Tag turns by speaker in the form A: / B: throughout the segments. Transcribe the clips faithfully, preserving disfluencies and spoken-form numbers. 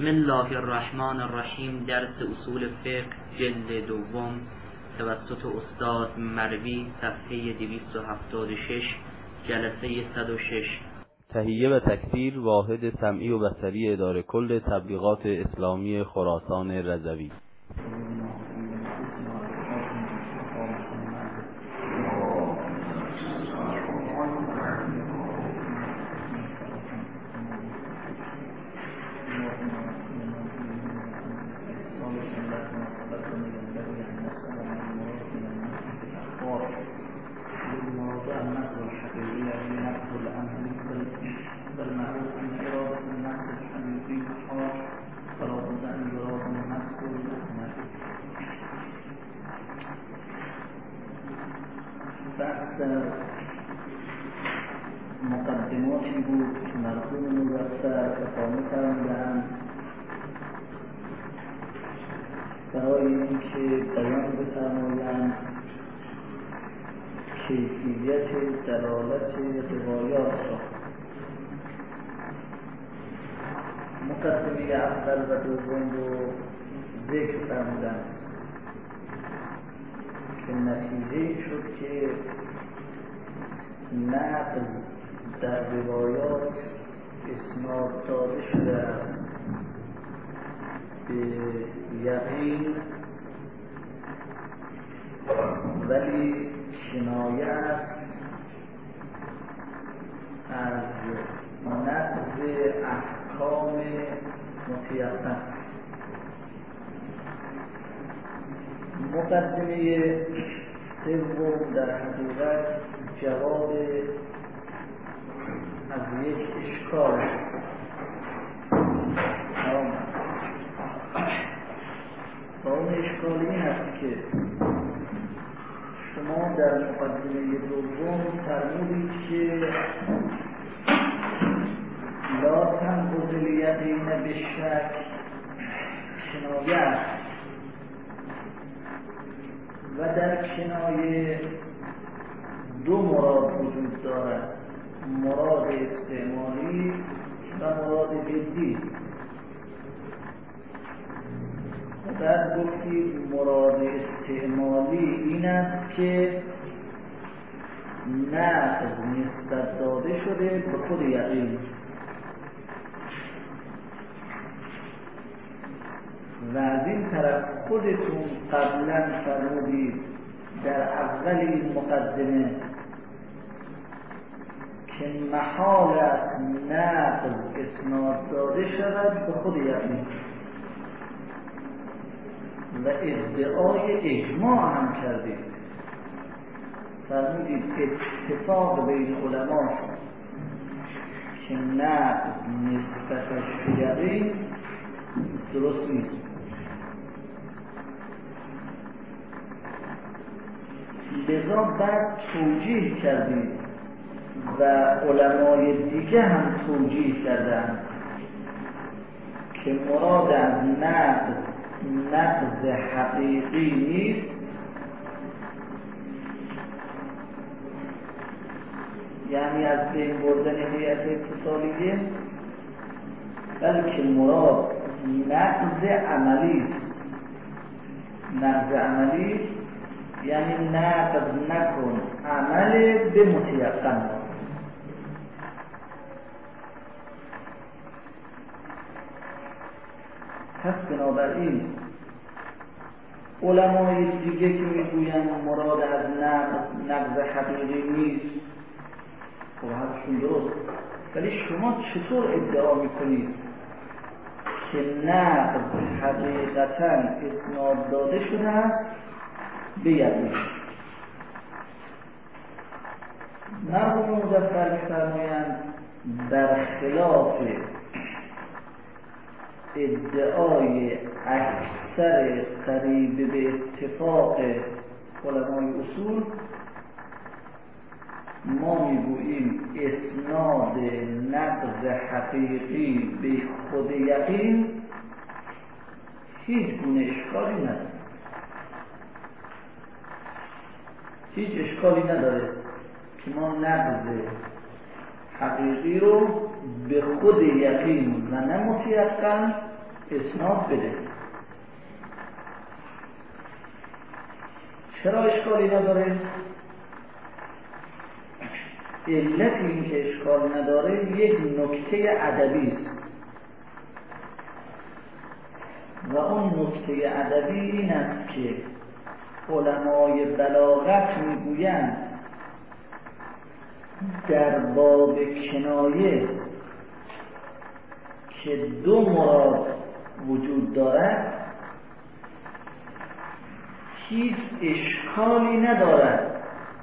A: بسم الله الرحمن الرحیم. درس اصول فقه جلد دوم توسط استاد مروی، صفحه دویست و هفتاد و شش، جلسه صد و شش.
B: تهیه و تکثیر واحد سمعی و بصری اداره کل تبلیغات اسلامی خراسان رضوی.
C: مقدماتی بود که مرحوم مظفر اقامه فرمودند برای اینکه بیان بفرمایند کیفیت دلالت روایات را. مقدمه اول و دوم رو ذکر فرمودند که نتیجه شد که نقل در روایات اسناد داده شده است به یقین، ولی کنایه است از نقض احکام متیقن. مقدمه سوم در حقیقت جواب از یک اشکال و اون اشکال این است که شما در مقدمه دوم فرمودید که لا تنقض الیقین بالشک کنایه است و در کنایه دو مراد وجود دارد، مراد استعمالی و مراد جدی. و بعد گفتید مراد استعمالی این است که نقض نسبت داده شده به خود یقین و از این طرف خودتون قبلا فرمودید در اول این مقدمه که محال است نقض اسناد داده شود به خود یقین و ادعای اجماع هم کردید. فرمودید اتفاق بین علما که نقض نسبتش به یقین درست نیست. لذا بعد توجیه کردید و علمای دیگه هم توجیه کردند که مراد از نقض نقض حقیقی نیست، یعنی از بین بردن هیئت اتصالیه، بلکه مراد نقض عملی است. نقض عملی یعنی نقض نکن عمل به متیقن. پس بنابراین علمای دیگه که میگویند مراد از نقض نقض حقیقی نیست، خب حرفشون درست، ولی شما چطور ادعا میکنید که نقض حقیقتا اسناد داده شده است به یقین؟ مرحوم مظفر می‌فرمایند در خلاف ادعای اکثر قریب به اتفاق علمای اصول، ما میگوییم اسناد نقض حقیقی به خود یقین هیچ گونه اشکالی نداره، هیچ اشکالی نداره که ما نقض حقیقی رو به خود یقین و نه متیقن اسناد بده. چرا اشکالی نداره؟ علت این که اشکال نداره یک نکته ادبی است و اون نکته ادبی این است که علمای بلاغت میگویند در باب کنایه که دو مراد وجود دارد هیچ اشکالی ندارد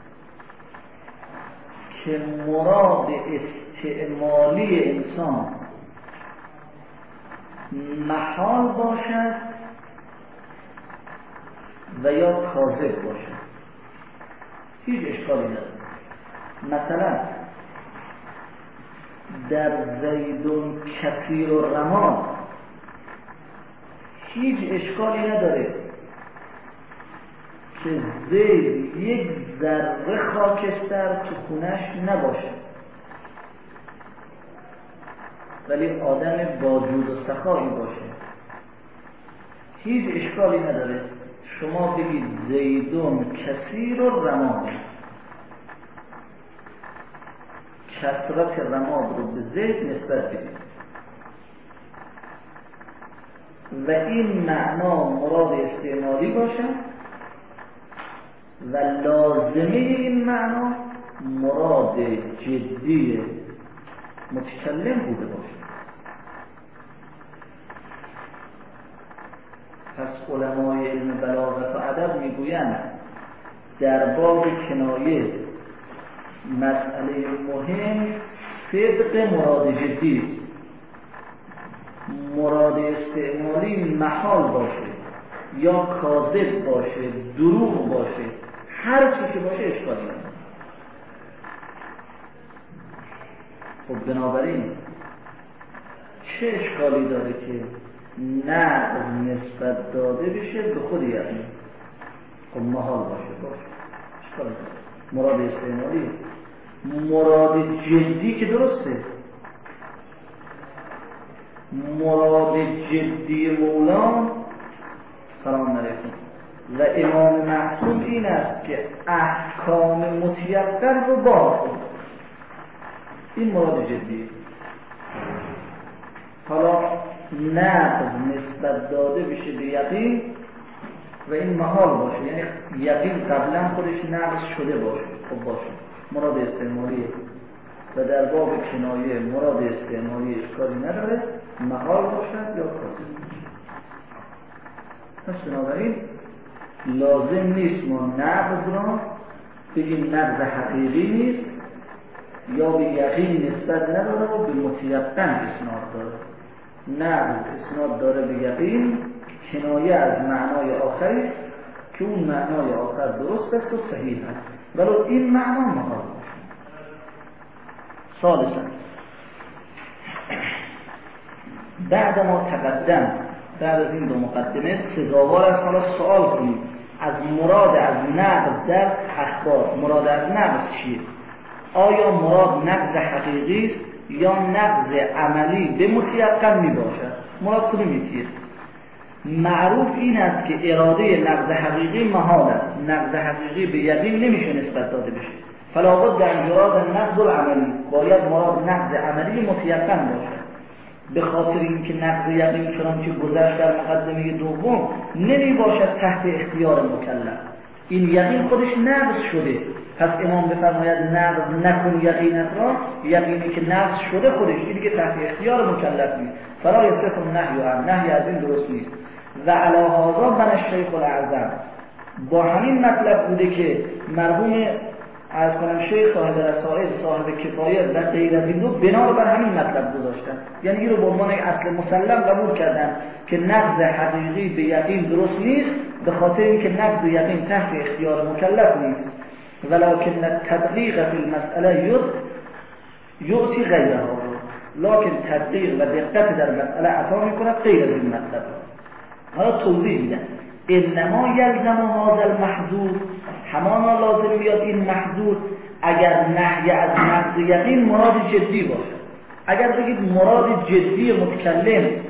C: که مراد استعمالی انسان محال باشد و یا کاذب باشد، هیچ اشکالی ندارد. مثلا در زیدون کثیر و رماد هیچ اشکالی نداره که زید یک ذره خاکستر تو خونش نباشه، ولی آدم با جود و سخایی باشه، هیچ اشکالی نداره. شما بگید زیدون کثیر و رماد، کثرت رماد رو به زید نسبت بدید و این معنا مراد استعمالی باشد و لازمه این معنا مراد جدی متکلم بوده باشد. پس علمای علم بلاغت و ادب میگویند در باب کنایه مسئله مهم صدق مراد جدی، مراد استعمالی محال باشه یا کاذب باشه، دروغ باشه، هر چی که باشه اشکالی نداره. خب بنابراین چه اشکالی داره که نقض نسبت داده بشه به خود یقین؟ خب محال باشه باشه اشکالی نداره. مراد استعمالی، مراد جدی که درسته، مراد جدی مولا سلام علیکم و امام معصوم این است که احکام متیقن رو بار کن، این مراد جدی. حالا نقض نسبت داده بشه به یقین و این محال باشه، یعنی یقین قبلا خودش نقض شده باشه، خب باشه مراد استعمالیه و در باب کنایه مراد استعمالی اشکالی نداره، محال باشد یا کاذب باشد. پس بنابراین لازم نیست ما نقض را بگیم نقض حقیقی نیست یا به یقین نسبت نداره و به متیقن اسناد داره. نقض اسناد داره به یقین، کنایه از معنای آخری که اون معنای آخر درست است و صحیح است، ولی این معنا محال باشه. ثالثا بعد ما تقدم، بعد از این دو مقدمه سزاوار است حالا سوال کنیم از مراد از نقض در اخبار. مراد از نقض چیه؟ آیا مراد نقض حقیقی است یا نقض عملی به متیقن می باشد؟ مراد کدومیه؟ معروف این است که اراده نقض حقیقی محال است، نقض حقیقی به یقین نمیشه نسبت داده بشه، فلا بد ان یراد نقض العملی، باید مراد نقض عملی متیقن باشد. به خاطر اینکه نقض یقین چنانچه گذشت در مقدمه دوم نمی باشد تحت اختیار مکلف، این یقین خودش نقض شده. پس امام بفرماید نقض نکن یقینت را، یقینی که نقض شده خودش اینی که تحت اختیار مکلف نیست، فلا یصح النهی عنه، نهی از این درست نیست. و علی هذا بن الشیخ الاعظم، با همین مطلب بوده که مرحوم از کنم شیخ صاحب رسائل صاحب کفایه و غیر از این دو بنا بر همین مطلب گذاشتن، یعنی این رو به عنوان اصل مسلم قبول کردن که نقض حقیقی به یقین درست نیست به خاطر اینکه نقض یقین تحت اختیار مکلف نیست، ولكن التدقیق فی المسئله یعطی غیرها، لکن تدقیق و دقت در مسئله عطا میکند غیر از این مطلب. حالا توضیح میدن انما یلزم هذا المحظور، همانا لازم بیاد این محظور اگر نهی از نقض یقین مراد جدی باشه. اگر بگید مراد جدی متکلم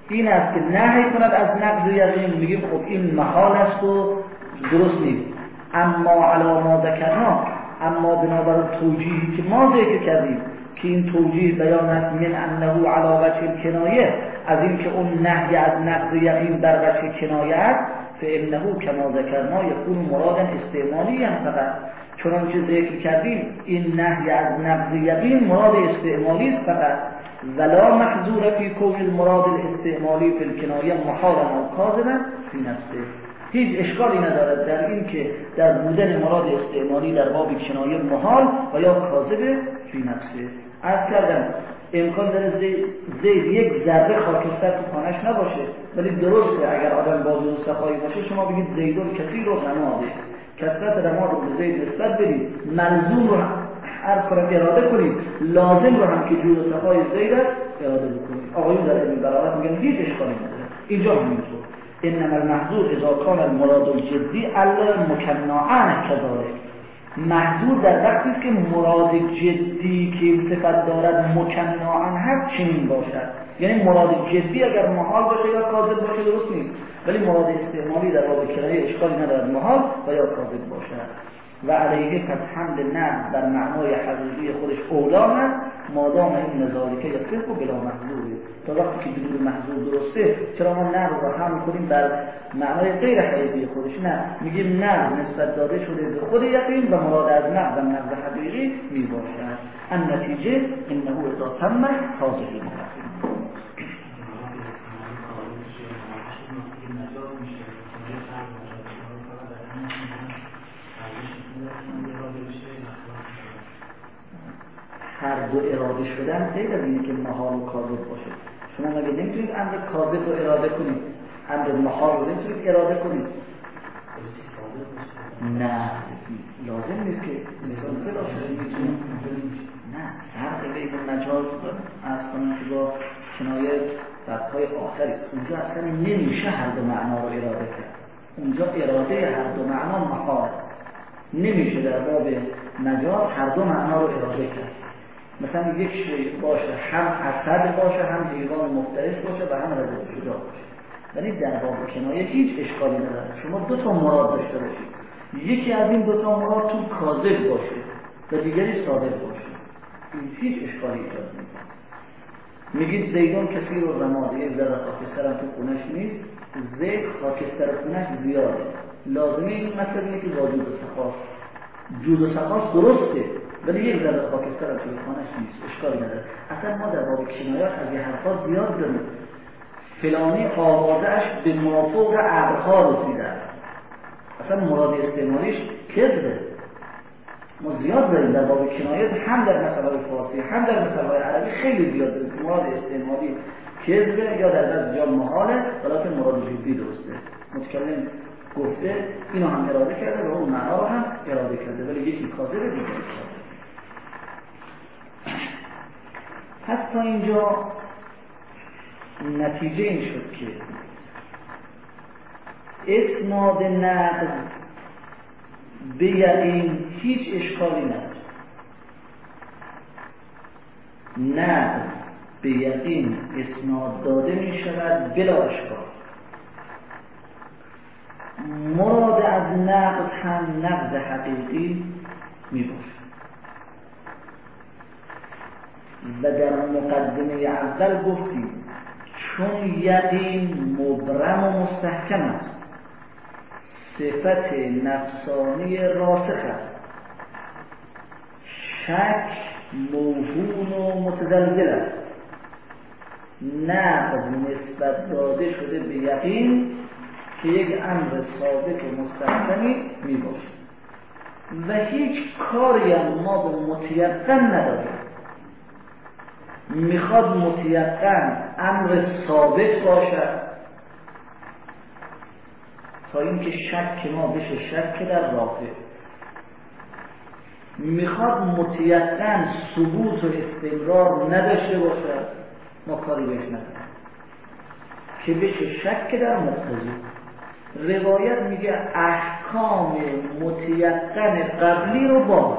C: این است که نهی کند از نقض یقین، میگیم خب این محال است و درست نیست. اما علی ما ذکرنا، اما بنابر توجیهی که ما ذکر کردیم که این توجیه بیان است من انه علی وجه کنایه، از این که اون نهی از نقض یقین در وجه کنایه است، فانه کما ذکرنا یکون مرادا استعمالی فقط، چنانچه ذکر کردیم این نهی از نقض یقین مراد استعمالی است فقط، ولا محظور فی کون المراد الاستعمالی فی الکنایه محالا او کاذبا فی نفسه. هیچ اشکالی ندارد در این که در بودن مراد استعمالی در باب کنایه محال و یا کاذب فی نفسه. عرض کردم امکان داره زید یک ذره خاکستر تو خانه‌اش نباشه، ولی درسته اگر آدم بازو و سخایی باشه شما بگید زیدون کثیر و رماده، کثرت رماد رو به زید نسبت بدید، ملزوم رو هر کنم اراده کنید، لازم رو هم که جود و سخای زید است اراده بکنید. آقایون در علم بلاغت میگن هیچ اشکالی نداره. اینجا همینطور انما المحظور اذا کان المراد الجدی الا مکناعا كذلك، محظور در وقتی است که مراد جدی که این صفت دارد مکناعا هست چنین باشد، یعنی مراد جدی اگر محال باشه یا کاذب باشه درست نیست، ولی مراد استعمالی در باب کنایه اشکالی ندارد محال و یا کاذب باشد. و علیه پس حمل نقض در معنای حقیقی خودش اولا هست مادام این نظارکه یا صرف و بلا محظوره. تا وقتی که بدون محظور درسته چرا ما نقض رو حمل کنیم بر معنای غیر حقیقی خودش؟ نه، میگیم نقض نسبت داده شده به خود یقین و مراد از نقض و نقض حقیقی میباشد. النتیجه انه اذا تم حاضری مقصد. هر دو اراده شدن غیر از اینه که محال و کاذب باشه. شما مگه نمیتونید امر کاذب رو اراده کنید، امر محال رو نمیتونید اراده کنید؟ نه، لازم نیست که مثال باشه. نه، فرق بین مجاز از کنم که با کنایه بابهای آخری، اونجا اصلا نمیشه هر دو معنا رو اراده کرد. اونجا اراده هر دو معنا محال، نمیشه در باب مجاز هر دو معنا رو اراده کرد. مثلا یک شیء باشه هم اسد باشه، هم حیوان مفترس باشه و هم رضا شجاع باشه، ولی در باب کنایه هیچ اشکالی نداره. شما دو تا مراد داشته باشید، یکی از این دو تا مراد تو کاذب باشه و دیگری صادق باشه، این هیچ اشکالی ایجاد نمیکنه. میگید زیدون کثیر و رماد، یک ذره خاکستر هم تو خونش نیست، زید خاکستر خونش زیاده، لازمه این مثل اینه که با جود و سخاست، جود و سخاست درسته ولی یک ذره خاکستر هم توی خانه‌اش نیست، اشکالی نداره. اصلا ما در باب کنایات از این حرفا زیاد داریم، فلانی آوازش به مافوق ابرها رسیده، اصلا مراد استعمالیش کذبه. ما زیاد داریم در باب کنایات، هم در مسائل فارسی هم در مسائل عربی خیلی زیاد داریم که مراد استعمالی کذبه یا در بعضی جا محاله ولیکن مراد جدی درسته. متکلم گفته اینو هم اراده کرده و اون معنا رو هم اراده کرده، ولی یکی کاذبه دیگری کاذبه. پس تا اینجا نتیجه این شد که اسناد نقض به یقین هیچ اشکالی نداره. نقض به یقین اسناد داده می شود بلا اشکال. مراد از نقض هم نقض حقیقی می باشد. و در مقدمه اول گفتیم چون یقین مبرم و مستحکم است، صفت نفسانی راسخ است، شک موهوم و متزلزل است، نقض نسبت داده شده به یقین که یک امر ثابت و مستحکمی می باشد و هیچ کاری هم ما به متیقن نداریم. میخواد متیقن امر ثابت باشد تا اینکه شک ما بشه شک در رافع، میخواد متیقن ثبوت و استمرار نداشته باشد، ما کاری بهش نداریم که بشه شک در مقتضی. روایت میگه احکام متیقن قبلی رو باز،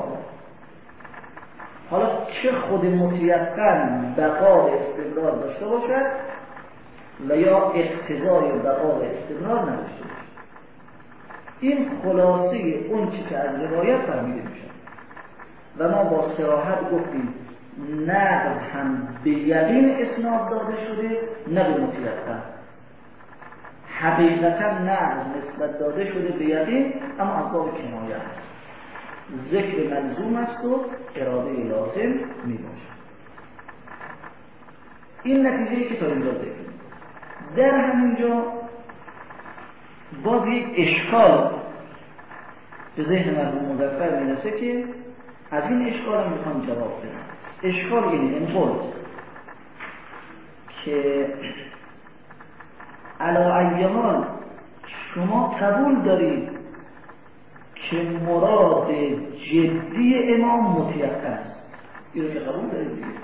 C: حالا چه خود متیقن بقا استمرار داشته باشد و یا اقتضای بقا و استمرار نداشته باشه. این خلاصه اون چی که از روایت فهمیده میشه و ما با صراحت گفتیم نقل هم به یقین اسناد داده شده نه به مطلقاً. حقیقتا نقل نسبت داده شده به یقین، اما از باب کنایه است، ذکر ملزوم است و اراده لازم می باشد. این نتیجه‌ای که تا اینجا ذکر. در همینجا باز یک اشکال به ذهن مرحوم مظفر میرسه که از این اشکال میخوام جواب بدم. اشکال اینه، این بود که علا ایمان شما قبول دارید که مراد جدی امام متیقن است. این رو که قبول دارید دیگه.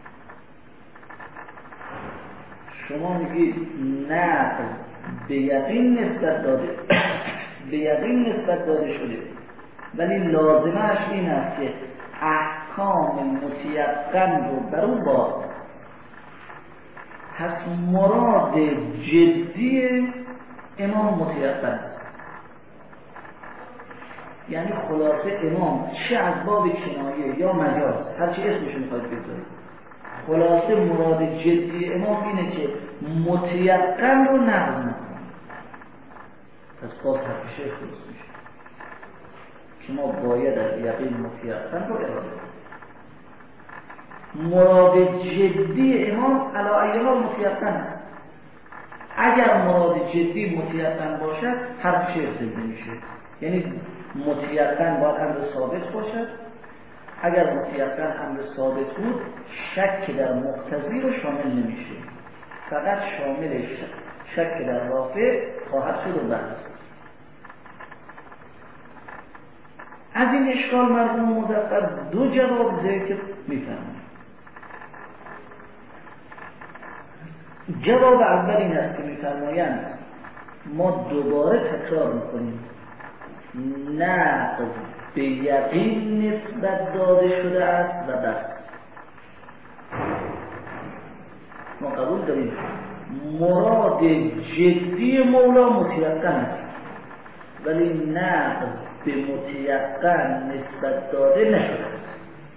C: شما میگید نقل به یقین نسبت داده به یقین نسبت داده شده، ولی لازمش این است که احکام متیقن رو بر اون باز. پس مراد جدی امام متیقن است. یعنی خلاصه امام چه از باب کنایه یا مجاز، هر چی اسمش میخواید بذارید، خلاصه مراد جدی امام اینه که متیقن رو نقل نکنه. پس باز حرف شیخ درست میشه که ما باید از یقین متیقن رو اراده کنیم. مراد جدی امام علی ای حال متیقن است. اگر مراد جدی متیقن باشد حرف شیخ زنده میشه. یعنی متیقن باید امر ثابت باشد. اگر متیقن امر ثابت بود شک در مقتضی رو شامل نمیشه، فقط شامل شک در رافع خواهد شد و بحث. از این اشکال مرحوم مظفر دو جواب ذکر میفرمایند. جواب اول این است که میفرمایند ما دوباره تکرار میکنیم نقل به یقین نسبت داده شده است و بس. ما قبول داریم مراد جدی مولا متیقن است، ولی نقل به متیقن نسبت داده نشده است.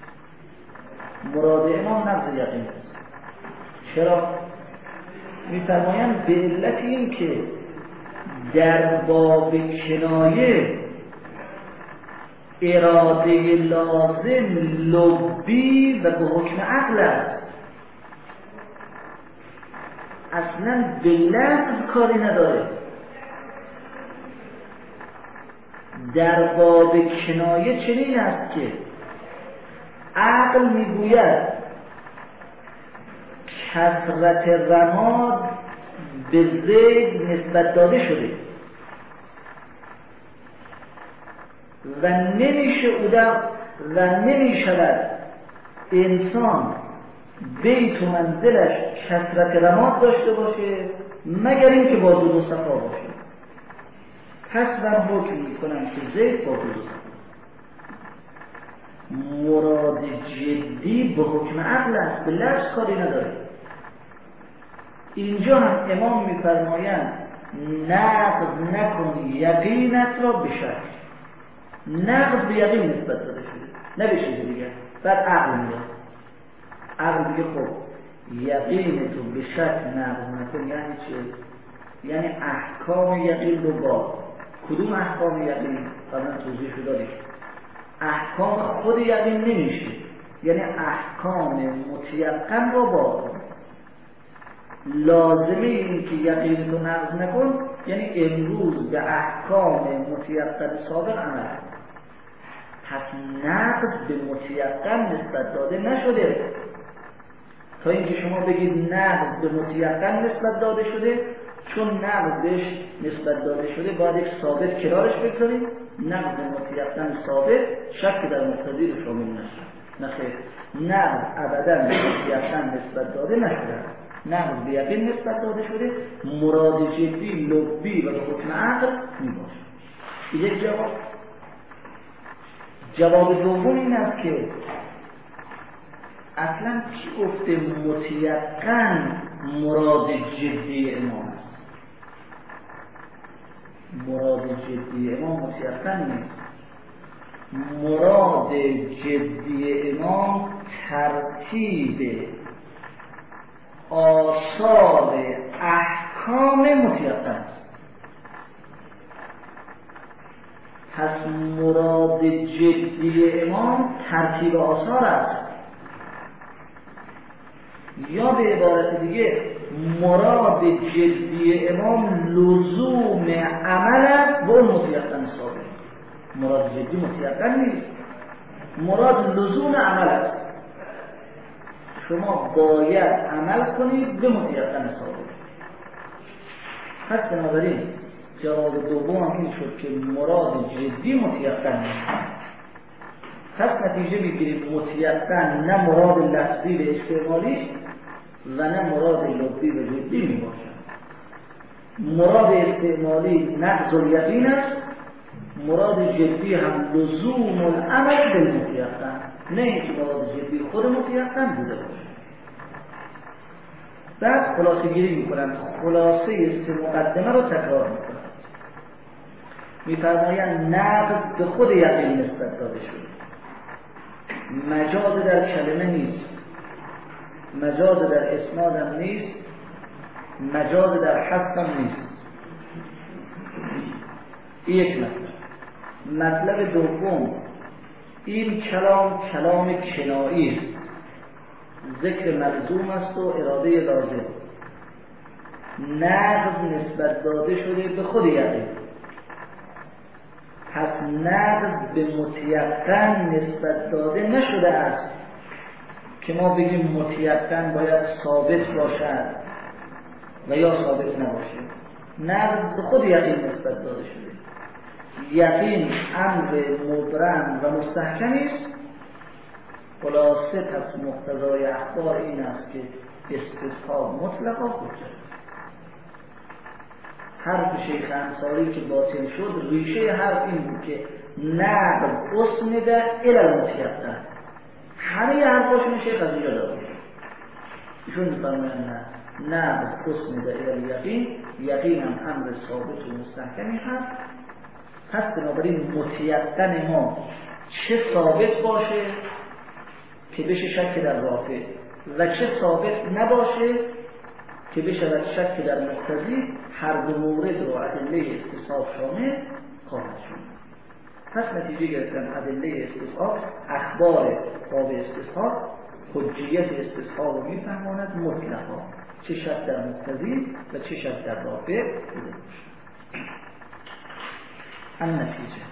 C: مراد امام نقل یقین است. چرا؟ می‌فرمایند به علت این که در باب کنایه اراده لازم لبی و به حکم عقل است. اصلا به لفظ کاری نداره. در باب کنایه چنین است که عقل میگوید کثرت رماد به زید نسبت داده شده و نمیشه اودم و نمیشود انسان بیت و منزلش کثرت رماد داشته باشه مگر اینکه با دود و صفا باشه. پس من حکم میکنم که زید با دود و صفا. مراد جدی به حکم عقل است، به لفظ کاری نداره. اینجا هم امام میفرمایند نقض نکن یقینت را به شک. نقض به یقین نسبت داده شده نه به چیز دیگه. بعد عقل میاد، عقل دیگه خب یقین تو به شک نقض نکن یعنی چه؟ یعنی احکام یقین رو با کدوم احکام یقین؟ قبلا توضیح شده دادیم احکام خود یقین نمیشه، یعنی احکام متیقن رو با لازمه این که یقین رو نقض نکن یعنی امروز به احکام متیقن سابق عمل. پس نقض به متیقن نسبت داده نشده. تا اینکه شما بگید نقض به متیقن نسبت داده شده، چون نقض بهش نسبت داده شده باید یک ثابت کنارش بگذاریم. نقض متیقن ثابت شک در مقتضی رو شامل نشه. نخیر، نقض ابدا به متیقن نسبت داده نشده، نقض به یقین نسبت داده شده. مراد جدی لبی و به حکم عقل می باشه. یک جواب. جواب دوم این است که اصلا کی گفته متیقن مراد جدی امام است؟ مراد جدی امام متیقن نیست. مراد جدی امام ترتیب آثار احکام متیقن است. پس مراد جدی امام ترتیب آثار است، یا به عبارت دیگه مراد جدی امام لزوم عمل است و اون متیقن ثابت. مراد جدی متیقن نیست، مراد لزوم عمل است. شما باید عمل کنید به متیقن ثابت. پس بنابراین جواب دوم این شد که مراد جدی متیقن نیست. پس نتیجه میگیریم متیقن نه مراد لفظی و استعمالی و نه مراد لفظی و جدی می باشد. مراد استعمالی نقض الیقین است، مراد جدی هم لزوم العمل بالمتیقن، نه اینکه مراد جدی خود متیقن بوده باشه. بعد خلاصه گیری میکنند، خلاصه است مقدمه رو تکرار میکنند. میفرمایند نقض به خود یقین نسبت داده شده، مجاز در کلمه نیست، مجاز در اسناد هم نیست، مجاز در حس هم نیست. یک مطلب. مطلب دوم، این کلام کلام کنایی است، ذکر ملزوم است و اراده لازم. نقض نسبت داده شده به خود یقین، پس نقض به متیقن نسبت داده نشده است که ما بگیم متیقن باید ثابت باشد و یا ثابت نباشه. نقض به خود یقین نسبت داده شده. یقین امر مبرم و مستحکمی است. خلاصه پس مقتضای اخبار این است که استصحاب مطلقا حجت. حرف شیخ انصاری که باطل شد، ریشه حرف این بود که نقض اسنده الی المتیقن. همه حرفاشون شیخ از اینجا داره. ایشون می‌فرمایند نه، نقض اسنده الی الیقین، یقین هم امر ثابت و مستحکمی هست. پس بنابراین متیقن ما چه ثابت باشه که بشه شک در رافع و چه ثابت نباشه که بشه شک در مقتضی، هر دو مورد رو ادله استصحاب شامل خواهد شد. پس نتیجه گرفتن ادله استصحاب، اخبار باب استصحاب حجیت استصحاب رو میفهماند مطلقا، چه شک در مقتضی و چه شک در رافع بوده باشه. النتیجه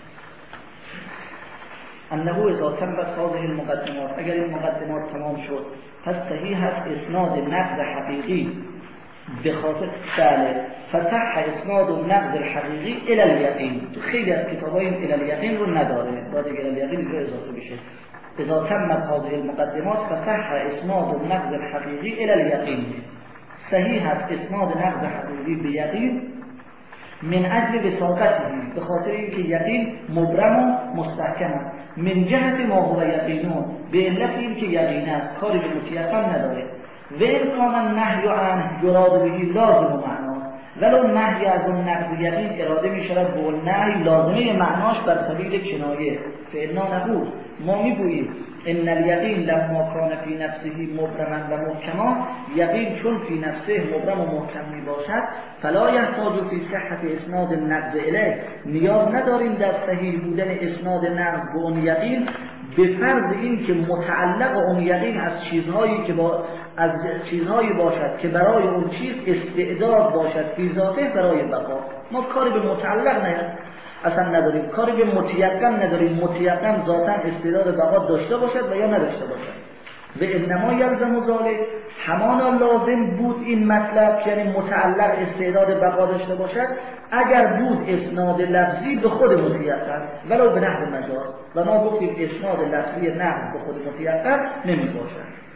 C: انه اذا تمت هذه المقدمات، اگر این مقدمات تمام شد، پس صحیح است اسناد نقض حقیقی به خاطر بله فتح اسناد و نقض الحقیقی الی الیقین. تو خیلی از کتابای این الی الیقین رو نداره، باید الی الیقین رو اضافه بشه. اذا تمت هذه المقدمات فتح اسناد و نقض الحقیقی الی الیقین. صحیح است اسناد نقض حقیقی به یقین من اجل وثاقته، به خاطر اینکه یقین مبرم و مستحکم است. من جهت ما هو یقینون، به علت اینکه یقین است، کاری به متیقن نداره. و امکان النهی عنه یراد به لازم و معنا، ولو نهی از اون نقض یقین اراده می شود به اون نهی لازمه معناش بر سبیل کنایه. فإنا نقول، ما میگوییم ان الیقین لما کان فی نفسه مبرما و محکما، یقین چون فی نفسه مبرم و محکم می باشد، فلا یحتاج فی صحت اسناد النقض الیه، نیاز نداریم در صحیح بودن اسناد نقض به اون یقین، به فرض این که متعلق اون یقین از چیزهایی که با از چیزهایی باشد که برای اون چیز استعداد باشد فی ذاته برای بقا. ما کاری به متعلق نه اصلا نداریم، کاری به متیقن نداریم، متیقن ذاتا استعداد بقا داشته باشد و یا نداشته باشد. و انما یلزم ذلک، همانا لازم بود این مطلب، یعنی متعلق استعداد بقا داشته باشد، اگر بود اسناد لفظی به خود متیقن ولو به نحو مجاز، و ما گفتیم اسناد لفظی نقض به خود متیقن نمی باشد.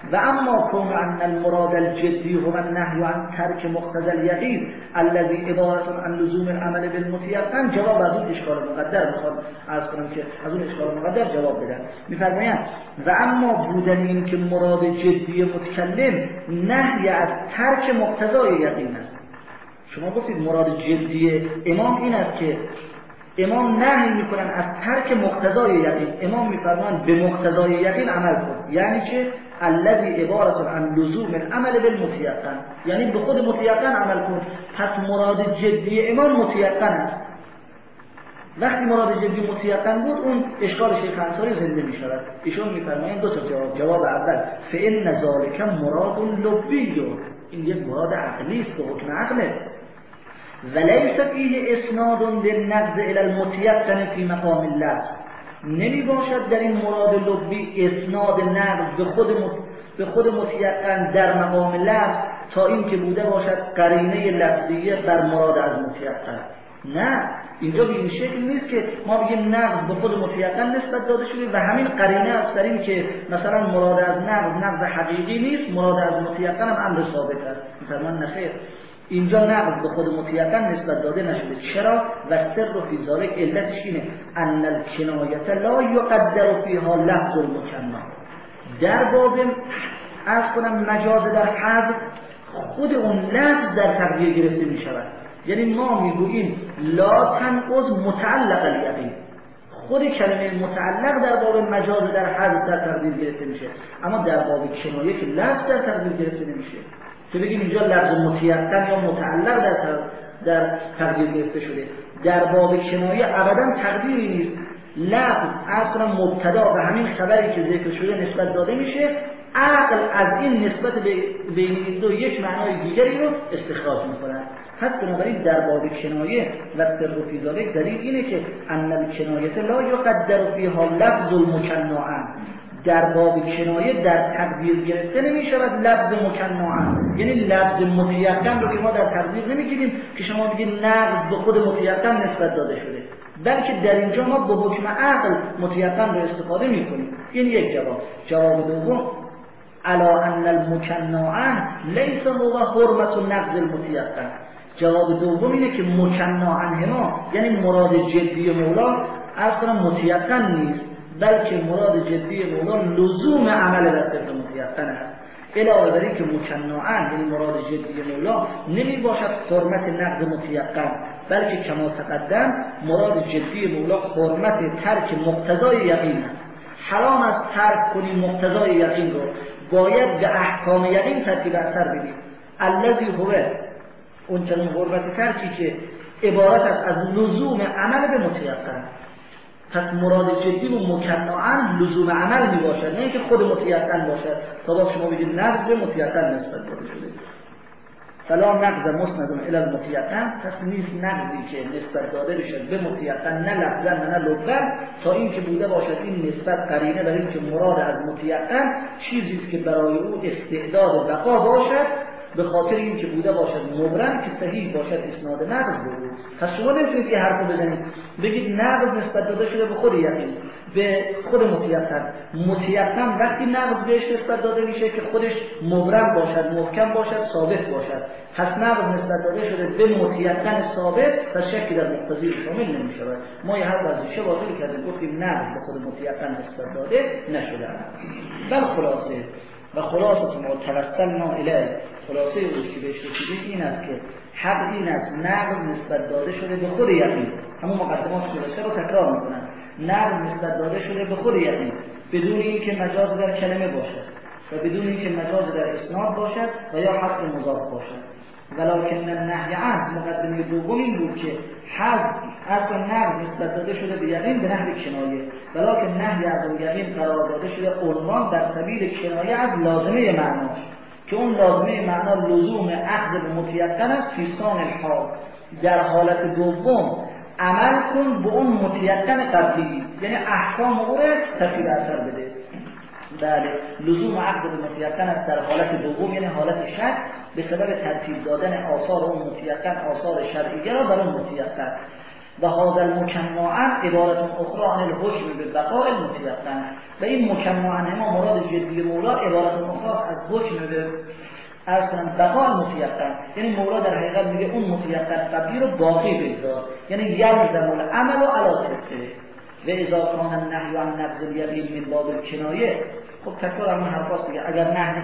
C: و اما کون ان المراد الجدی هو النهی عن ترک مقتضى الیقین الذي عبارت عن لزوم العمل بالمتيقن، جواب از اون اشکال مقدر میخواد عرض کنم که از اون اشکال مقدر جواب بدن. میفرمایند و اما بودن این که مراد جدی متکلم نهی از ترک مقتضای یقین است. شما گفتید مراد جدی امام این است که امام نهی میکنن از ترک مقتضای یقین، امام میفرمان به مقتضای یقین عمل کن، یعنی که الذی عبارت عن لزوم العمل بالمتيقن، یعنی به خود متيقن عمل کن. پس مراد جدی امام متيقن است. وقتی مراد جدی متيقن بود اون اشکال شیخ انصاری زنده میشود. ایشون میفرمایند دو تا جواب. جواب اول فإن ذلك مراد لبی، این یک مراد عقلی است، به حکم عقله. وليس فيه اسناد للنقض الى المتيقن في مقام اللفظ، نمی باشد در این مراد لبی اسناد نقض به خود مت... به خود متيقن در مقام لفظ تا این که بوده باشد قرینه لفظیه بر مراد از متيقن. نه، اینجا به این شکل نیست که ما بگیم نقض به خود متيقن نسبت داده شده و همین قرینه است در این که مثلا مراد از نقض نقض حقیقی نیست، مراد از متيقن هم امر ثابت است. مثلا نخیر، اینجا نقض به خود متيقن نسبت داده نشده. چرا؟ و سر فی ذلک، علتش اینه ان الکنایه لا یقدر فیها لفظ المکنى، در باب از کنم مجاز در حذف خود اون لفظ در تقدیر گرفته می شود. یعنی ما میگوییم لا تنقض متعلق الیقین، خود کلمه متعلق در باب مجاز در حذف در تقدیر گرفته میشه، اما در باب کنایه که لفظ در تقدیر گرفته نمیشه. که بگیم اینجا لفظ متيقن یا متعلق در در تقدیر گرفته شده. در باب کنایه ابدا تقدیری نیست، لفظ اصلا مبتدا و همین خبری که ذکر شده نسبت داده میشه، عقل از این نسبت بین این دو یک معنای دیگری رو استخراج میکنه. پس بنابراین در باب کنایه و سر فی ذلک دلیل اینه که ان الکنایه لا یقدر فیها لفظ المکنى، در باب کنایه در تقدیر گرفته نمی شود لفظ مکنى، یعنی لفظ متيقن رو که ما در تقدیر نمیگیریم که شما بگید نقض به خود متيقن نسبت داده شده، بلکه در اینجا ما به حکم عقل متيقن رو استفاده میکنیم. این یک جواب. جواب دوم الا ان المکنى لیس هو حرمت نقض المتيقن، جواب دوم اینه که مکنى عنهما یعنی مراد جدی مولا اصلا متيقن نیست، بلکه مراد جدی مولا لزوم عمل در طبق متيقن است. علاوه بر این که مکنى یعنی مراد جدی مولا نمی باشد حرمت نقض متيقن، بلکه کما تقدم مراد جدی مولا حرمت ترک مقتضای یقین است. حرام است ترک کنی مقتضای یقین رو، باید به احکام یقین ترتیب اثر بدید. الذی هو اون چنین حرمت ترکی که عبارت است از لزوم عمل به متيقن. پس مراد جدی و مکنى لزوم عمل می باشد، نه اینکه خود متيقن باشد. تا با شما بگید نقض به متيقن نسبت داده شده. فلا نقض مسند الی المتيقن، پس نیست نقضی که نسبت داده بشد به متيقن، نه لفظا نه لغوا، تا اینکه بوده باشد این نسبت قرینه بر اینکه مراد از متيقن چیزی است که برای او استعداد بقا باشد، به خاطر این که بوده باشد مبرم که صحیح باشد اسناد نقض بود. پس شما نمیتونید که حرفو بزنید بگید نقض نسبت داده شده به خود یقین، به خود متيقن. متيقن وقتی نقض بهش نسبت داده میشه که خودش مبرم باشد، محکم باشد، ثابت باشد. پس نقض نسبت داده شده به متيقن ثابت، پس شکی در مقتضی شامل نمیشود. ما یه حرف از ریشه باطل کردیم، گفتیم نقض به خود متيقن نسبت داده نشده. بل خلاصه و خلاصه ما توسلنا الیه، خلاصه اون که بهش رسیدیم این است که حق این است نقض نسبت داده شده به خود یقین. همون مقدمات خلاصه رو تکرار میکنن. نقض نسبت داده شده به خود یقین بدون اینکه مجاز در کلمه باشد و بدون اینکه مجاز در اسناد باشد و یا حق مضاف باشد. ولکن النهی عنه، مقدمه دوم این بود که حذف اصلا نقض نسبت داده شده به یقین به نحو کنایه، ولکن نهی از اون یقین قرار داده شده عنوان در سبیل کنایه از لازمه معناش، که اون لازمه معنا لزوم عقد به متيقن است. فی ثانی الحال، در حالت دوم عمل کن به اون متيقن قبلی، یعنی احکام او را تفصیل اثر بده. بله، لزوم عقد به متيقن است در حالت دوم، یعنی حالت شک، به سبب ترتیب دادن آثار اون متيقن آثار شرعیه را بر اون متيقن. و هذا المکمعا عبارت اخرى عن الحکم بالبقاء المتیقن و این مکمعا ما مراد جدی مولا عبارت اخرى از حکم به از بقاء المتیقن، یعنی مولا در حقیقت میگه اون متیقن قبلی رو باقی بگذار، یعنی یلزم العمل و علی صدقه و اذا کان النهی عن نقض الیقین من باب الکنایه. خب تکرار همین حرفاست دیگه. اگر نهی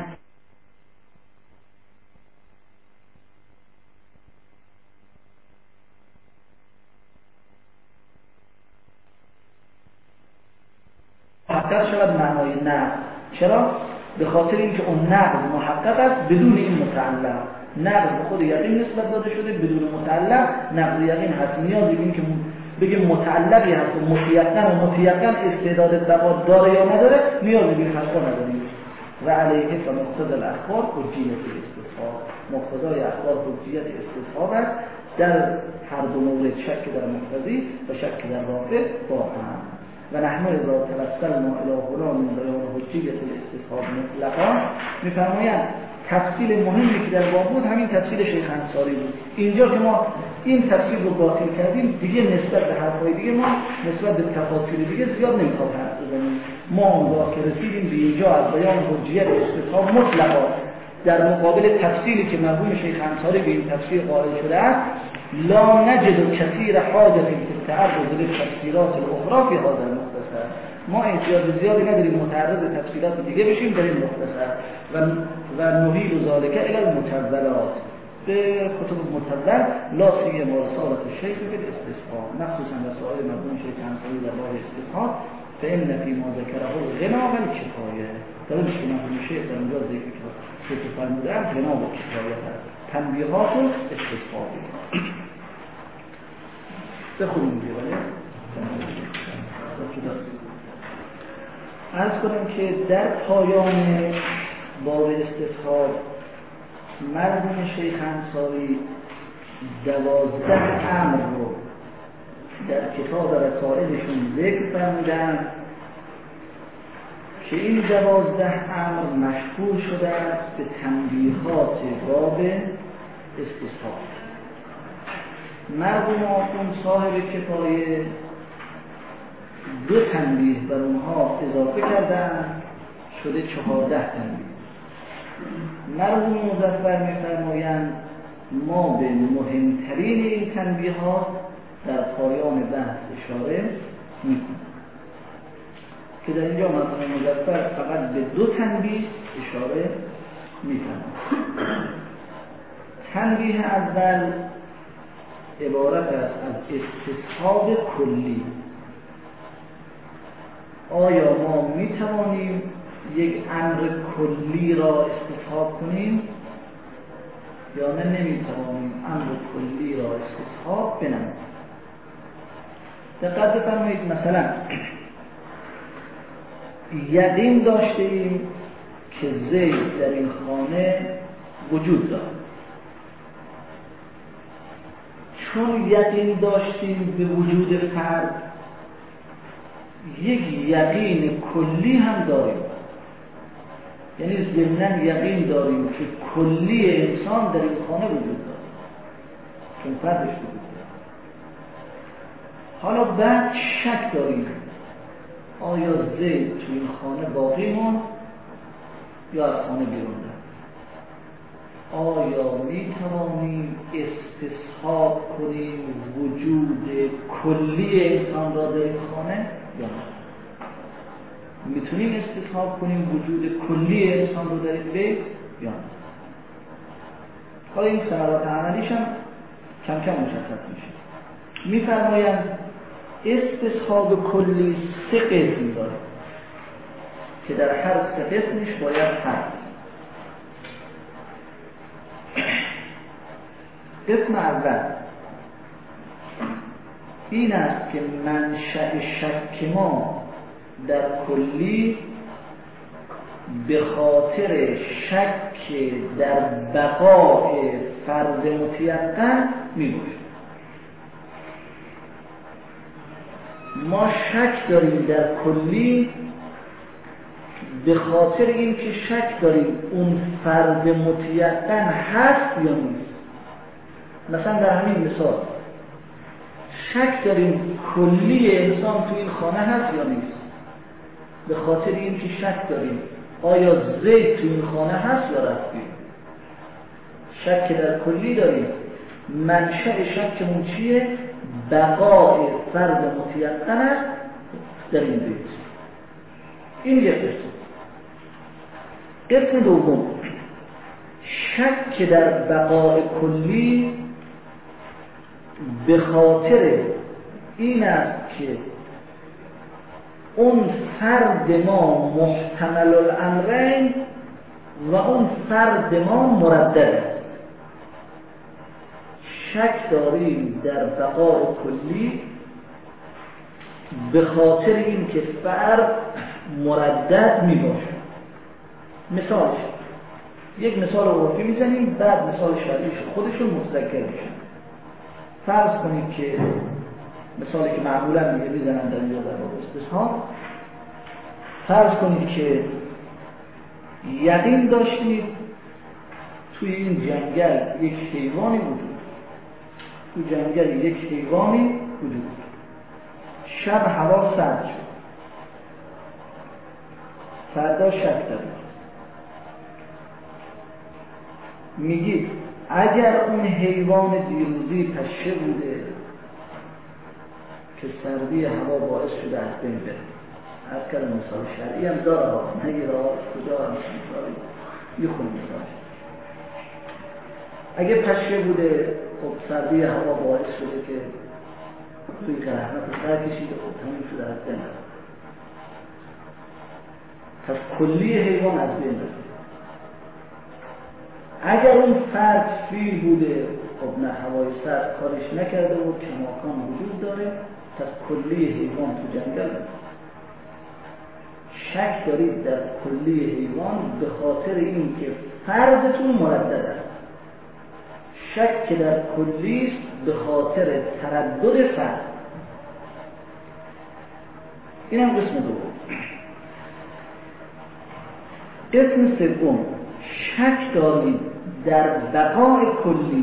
C: محقق شود معنای نقض. چرا؟ به خاطر اینکه اون نقض محقق است بدون این متعلق. نقض به خود یقین نسبت داده شده، بدون متعلق نقض یقین هست. نیازی به این که بگیم متعلقی هست و متیقن و متیقن استعداد بقا داره یا نداره، نیازی به این حرفا نداریم. و علیه فمقتضی الاخبار حجیت استصحاب، مقتضای اخبار حجیت استصحاب است در هر دو مورد، شک در مقتضی و شک در رافع با هم. و نحن اذا توسلنا الی هنا من بیان حجیت الاستصحاب مطلقا، میفرمایند تفصیل مهمی که در باب بود همین تفصیل شیخ انصاری بود. اینجا که ما این تفصیل رو باطل کردیم دیگه نسبت به حرفای دیگه ما نسبت به تفاصیل دیگه زیاد نمیخواد حرف بزنیم. ما اونجا که رسیدیم به اینجا از بیان حجیت استصحاب مطلقا در مقابل تفصیلی که مرحوم شیخ انصاری به این تفسیر قائل شده است، لا نجد کثیر حاجت فی التعرض للتفسیرات الاخرى فی هذا المختصر. ما احتیاج زیادی نداریم متعرض تفسیرات دیگه بشیم در این مختصر و و نهیل ذالک الی المتولات به کتب متول لا سیما رسالت الشیخ فی الاستصحاب، مخصوصا رسائل مرحوم شیخ انصاری در باب استصحاب فإن فی ما ذکره الغنا و الکفایه. در اون که مرحوم شیخ در اونجا ذکر که فرمودن غنا و کفایه هست، تنبیهات و استصحابی. بخونیم دیگه ولی عرض کنم که در پایان باب استصحاب مرحوم شیخ انصاری دوازده امر رو در کتاب رسائلشون ذکر فرمودن که این دوازده امر مشهور شده است به تنبیهات باب استصحاب. مرحوم آخوند صاحب کفایه دو تنبیه بر اونها اضافه کردن، شده چهارده تنبیه. مرحوم مظفر می‌فرمایند ما به مهمترین این تنبیهات در پایان بحث اشاره می‌کنیم که در اینجا مرحوم مظفر فقط به دو تنبیه اشاره می‌فرمایند. تنبیه اول عبارت است از استصحاب کلی. آیا ما می توانیم یک امر کلی را استصحاب کنیم یا نه نمی توانیم امر کلی را استصحاب بنماییم؟ دقت بفرمایید. مثلا یقین داشته ایم که زید در این خانه وجود دارد. چون یقین داشتیم به وجود فرد، یک یقین کلی هم داریم، یعنی ضمناً یقین داریم که کلی انسان در این خانه وجود دارد چون فردش وجود دارد. حالا بعد شک داریم آیا زید تو این خانه باقی موند یا از خانه بیرون رفت. آیا می توانیم استصحاب کنیم وجود کلی انسان را در این خانه یا نه؟ میتونیم استصحاب کنیم وجود کلی انسان را در این بیت یا نه؟ حالا این ثمرات عملیش هم کم کم مشخص میشه. میفرمایند استصحاب کلی سه قسم داره که در هر سه قسمش باید هست. قسم اول این است که منشأ شک ما در کلی به خاطر شک در بقاء فرد متیقن می باشد. ما شک داریم در کلی به خاطر این که شک داریم اون فرد متیقن هست یا نیست. مثلا در همین مثال شک داریم کلی انسان تو این خانه هست یا نیست. به خاطر این که شک داریم آیا زید تو این خانه هست یا رفتی. شک در کلی داریم. منشأ شکمون چیه؟ بقای فرد متیقن است در این بیت. این یک قسم. قسم دوم، شک در بقای کلی به خاطر این است که اون فرد ما محتمل الامرین و اون فرد ما مردد است. شک داریم در بقای کلی به خاطر این که فرد مردد می باشه. مثالش یک مثال عرفی میزنیم، بعد مثال شرعیش خودشون متذکر میشن. فرض کنید که مثالی که معمولا میگه میزنن در اینجا در باب استثناء، فرض کنید که یقین داشتید توی این جنگل یک حیوانی وجود، تو جنگل یک حیوانی وجود، شب هوا سرد شد، فردا شک دارید، میگید اگر اون حیوان دیروزی پشه بوده که سردی هوا باعث شده از بین بره، از کلم مثال شرعی هم داره ها، نگیره ها کجا هم مثالی میخونیم مثالش. اگه پشه بوده خب سردی هوا باعث شده که توی که رحمت سر کشیده خب تموم شده از بین بره، پس کلی حیوان از بین بره. اگر اون فرد فیل بوده خب نه، هوای سرد کارش نکرده بود، کماکان وجود داره، پس کلی حیوان تو جنگل بود. شک دارید در کلی حیوان به خاطر این که فردتون مردد است. شک که در کلی است به خاطر تردد فرد. این هم قسم دوم. قسم سوم، شک دارید در بقای کلی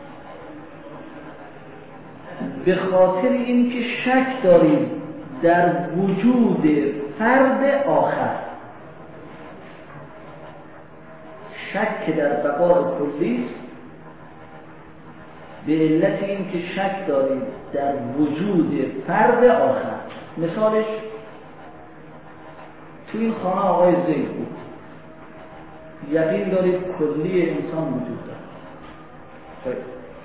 C: به خاطر اینکه شک دارید در وجود فرد آخر. شک در بقای کلی به علت اینکه شک دارید در وجود فرد آخر. مثالش تو این خانه آقای زید بود، یقین دارید کلی انسان وجود داره.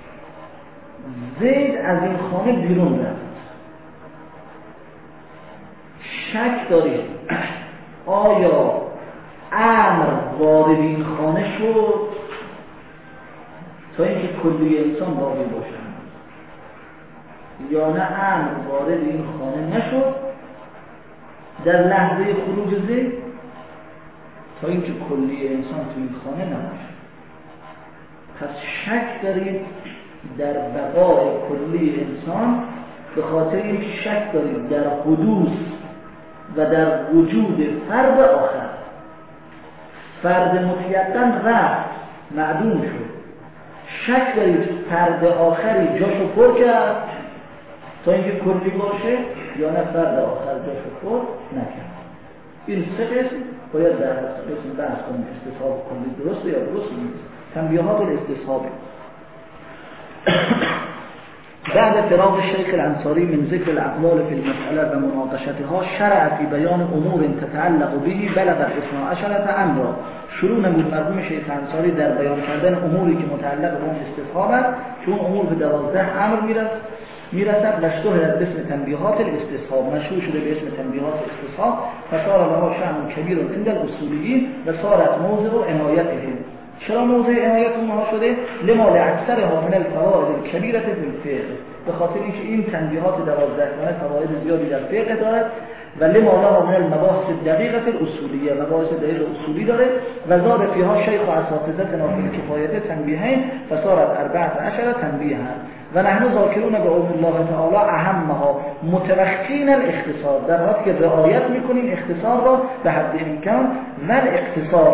C: زید از این خانه بیرون رفت، شک دارید آیا امر وارد این خانه شد تا اینکه کلی انسان باقی باشن، یا نه امر وارد این خانه نشد در لحظه خروج زید تا اینکه کلی انسان تو این خانه نباشه. پس شک دارید در بقای کلی انسان به خاطر این شک دارید در حدوث و در وجود فرد آخر. فرد متیقن رفت، معدوم شد، شک دارید فرد آخری جاشو پر کرد تا اینکه کلی باشه، یا نه فرد آخر جاشو پر نکرد. این سه قسم باید در قسم بحث کنیم. استصحاب کلی درسته یا درست نیست؟ تنبیهات الاستصحاب. بعد فراغ الشیخ الانصاری من ذکر الاقوال فی المسأله و مناقشتها، شرع فی بیان امور تتعلق به بلغ اثنا عشرة امرا. شروع نمود مرحوم شیخ انصاری در بیان کردن اموری که متعلق به اون استصحاب است که اون امور به دوازده امر میرسد میرسد و اشتهرت باسم تنبیهات الاستصحاب، مشهور شده به اسم تنبیهات الاستصحاب. فصار لها شأن کبیر عند الاصولیین و صارت موضع عنایتهم. چرا موضع عنایت اونها شده؟ لما لاکثرها من الفوائد الکبیره فی الفقه، به خاطر اینکه این تنبیهات دوازده گانه فواید زیادی در فقه دارد و لما لها من المباحث الدقیقه الاصولیه، مباحث دقیق اصولی داره. و زاد فیها شیخ و اساتذتنا فی کفایت تنبیهین فصارت اربعة عشر تنبیها و نحن ذاکرون به علم الله تعالی اهمها متوقین الاختصار، در حالی که رعایت میکنیم اختصار را به حد امکان. و الاختصار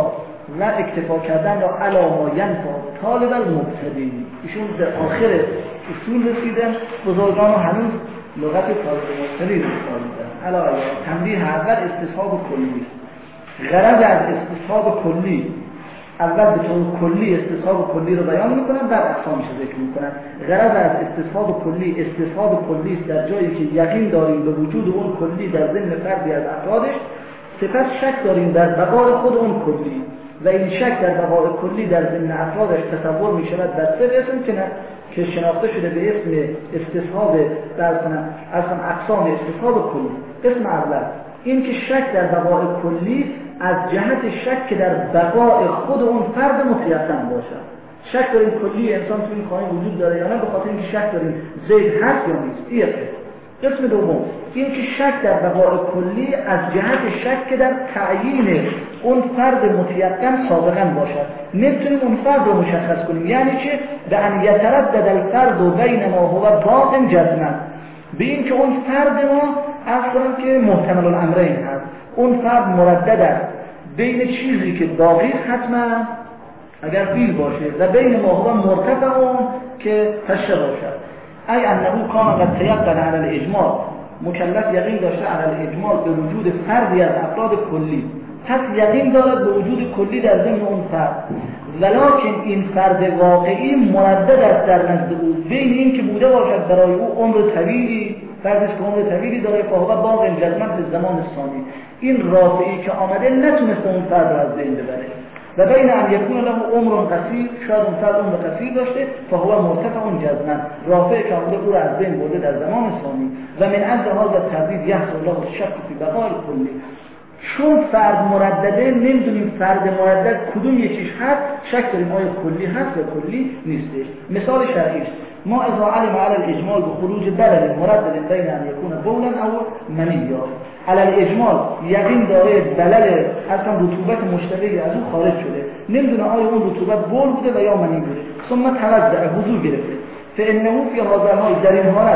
C: و اکتفا کردن را علی ما ینفع طالب المبتدی. ایشون در آخر اصول رسیدن، بزرگان هنوز لغت طالب مبتدی رو می‌خوندن. علاوه تنبیه اول استصحاب کلی است. غرض از استصحاب کلی، اول به طور کلی استصحاب کلی رو بیان میکنن، بعد اقسامش رو ذکر میکنن. غرض از استصحاب کلی، استصحاب کلی است در جایی که یقین داریم به وجود اون کلی در ضمن فردی از افرادش، سپس شک داریم در بقای خود اون کلی و این شک در بقای کلی در ضمن افرادش تصور میشود بر سه اسم که که شناخته شده به اسم استصحاب در کنن اصلا اقسام استصحاب کلی. اسم اول این که شک در بقای کلی از جهت شک که در بقای خود اون فرد متیقن باشد. شک داریم کلی انسان توی این خانه وجود داره یا نه، به خاطر اینکه شک داریم زید هست یا نیست. این قسم دوم این که شک در بقای کلی از جهت شک که در تعیین اون فرد متیقن سابقا باشد. نمیتونیم اون فرد رو مشخص کنیم، یعنی چه؟ به ان یتردد الفرد و بین ما هو باق جزما، به این که اون فرد ما اصلا که محتمل الامرین هست، اون فرد مردد است بین چیزی که باقی حتما اگر فیل باشه و بین ما هو مرتفع که تشه باشد. ای انه کان قد تیقن علی الاجمال، مکلف یقین داشته علی الاجمال به وجود فردی از افراد کلی، پس یقین دارد به وجود کلی در ضمن اون فرد، ولکن این فرد واقعی مردد است در نزد او بین این که بوده باشد برای او عمر طویلی، فردی که عمر طویلی داره، فهو باق جزما به زمان ثانی، این رافعی که آمده نتونسته اون فرد را از بین ببره، و بین ان یکون له عمر قصیر، شاید اون فرد عمر قصیر داشته، فهو مرتفع جزما، رافع که آمده او را از بین برده در زمان ثانی، و من عند هذا التردید یحصل له الشک فی بقاء کلی. چون فرد مردده نمیدونیم فرد مردد کدوم یکیش هست، شک داریم آیا کلی هست یا کلی نیستش. مثال شرعی است، ما اذا علم علی الاجمال بخروج بلل مردد بین ان یکون بولا او منیا، علی الاجمال یقین داره بلل اصلا رطوبت مشتبهی از اون خارج شده، نمیدونه آیا اون رطوبت بول بوده و یا منی بوده، ثم توضع وضو گرفته، فانه فی هذا الحال در این حالت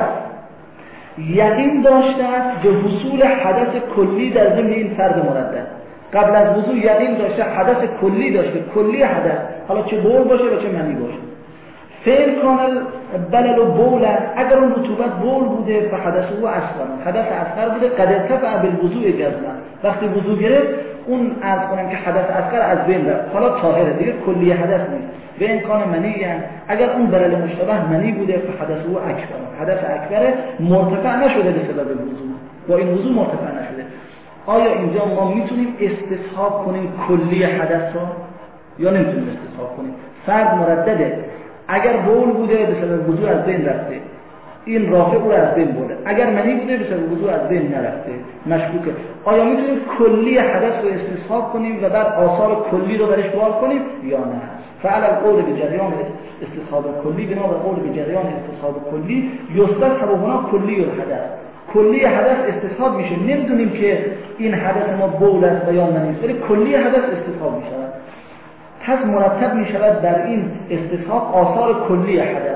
C: یقین داشته است به حصول حدث کلی در ضمن این فرد مردد. قبل از وضو یقین داشته حدث کلی داشته، کلی حدث، حالا چه بول باشه و چه منی باشه. فعل کانل بلل و بولن، اگر اون رطوبت بول بوده فحدث او اصغر، حدث اصغر بوده، قد ارتفع بالوضوء جزما، وقتی وضو گرفت اون عرض کنم که حدث اصغر از بین رفت، حالا طاهره دیگه، کلی حدث نیست. به امکان منی، اگر اون بلل مشتبه منی بوده فحدث او اکبر، حدث اکبر مرتفع نشده به سبب وضو، با این وضو مرتفع نشده. آیا اینجا ما میتونیم استصحاب کنیم کلی حدث را یا نمیتونیم استصحاب کنیم؟ فرد مردده، اگر بول بوده به سبب وضو از بین رفته، این رافع او را از بین برده، اگر منی بوده به سبب وضو از بین نرفته، مشکوکه. آیا میتونیم کلی حدث رو استصحاب کنیم و بعد آثار کلی رو برش بار کنیم یا نه؟ فعل القول به جریان استصحاب کلی، بنا به قول به جریان استصحاب کلی یستحب هنا کلی الحدث، کلی حدث استصحاب میشه. نمیدونیم که این حدث ما بول است و یا منی است، ولی کلی حدث استصحاب میشه. پس مرتب می شود بر این استصحاب آثار کلی حدث.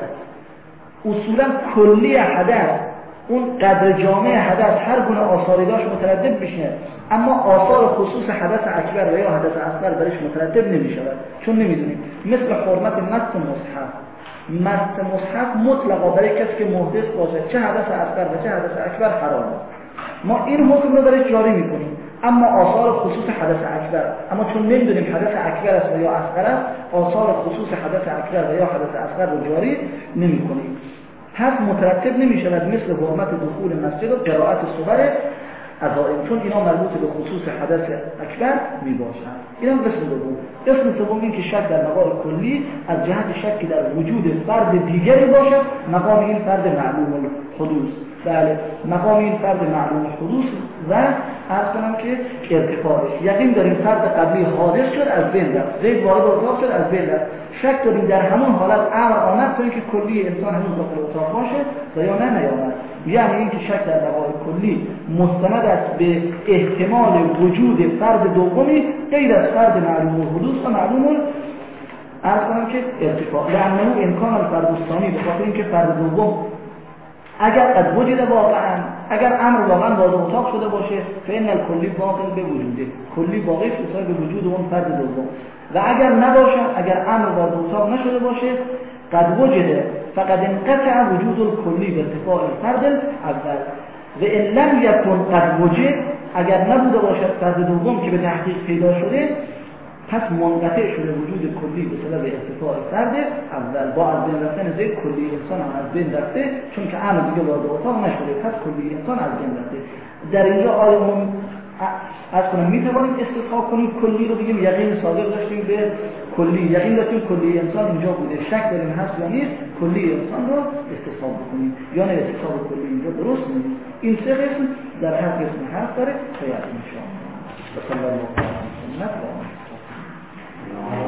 C: اصولا کلی حدث، اون قدر جامع حدث، هر گونه آثاری داشت مترتب میشه، اما آثار خصوص حدث اکبر و یا حدث اصغر برش مترتب نمی شود، چون نمیدونیم. مثل حرمت مس مصحف، مس مصحف مطلقا برای کسی که محدث باشه چه حدث اصغر و چه حدث اکبر حرامه، ما این حکم رو برش جاری میکنیم، اما آثار خصوص حدث اکبر، اما چون نمیدونیم حدث اکبر است و یا اصغر است، آثار خصوص حدث اکبر و یا حدث اصغر رو جاری نمی‌کنیم. پس مترتب نمی‌شود مثل حرمت دخول مسجد و قرائت سور عزائم، چون اینا مربوط به خصوص حدث اکبر میباشند. اینا قسم دوم. قسم سوم این که شک در مقام کلی از جهت شک در وجود فرد دیگری باشد، مقام این فرد معلوم الحدوث. بله، مقام این فرد معلوم الحدوث و عرض کنم که ارتفاعش یقین داریم فرد قبلی حادث شد از بین رفت، زید وارد اتاق شد از بین رفت، شک داریم در همون حالت امر آمد تا اینکه کلی انسان همون داخل اتاق باشه و یا نه نیامد. یعنی اینکه شک در مقام کلی مستند است به احتمال وجود فرد دومی غیر از فرد معلوم الحدوث و معلوم عرض کنم که ارتفاع، لانه امکان الفرد الثانی، به خاطر اینکه فرد دوم اگر قد وجد واقعا، اگر امر واقعا وارد اتاق شده باشه، فإن الکلی باقی به وجوده، کلی باقی است به وجود اون فرد دوم. و اگر نباشه، اگر امر وارد اتاق نشده باشه، قد وجد فقد انقطع وجود الکلی به ارتفاع الفرد الاول. و ان لم یکن قد وجد، اگر نبوده باشد فرد دوم که به تحقیق پیدا شده، پس منقطع شده وجود کلی به سبب ارتفاع فرد اول. با از بین رفتن زید کلی انسان هم از بین رفته، چون که امر دیگه وارد اتاق نشده، پس کلی انسان از بین رفته. در اینجا آیا اون از کنم میتوانیم استصحاب کنیم کلی رو بگیم یقین صادق داشتیم به کلی، یقین داشتیم کلی انسان اینجا بوده، شک داریم هست یا نیست، کلی انسان رو استصحاب بکنیم یا نه استصحاب کلی اینجا درست نیست. این سه قسم در هر قسم حرف داره. خیلی ان شاء الله.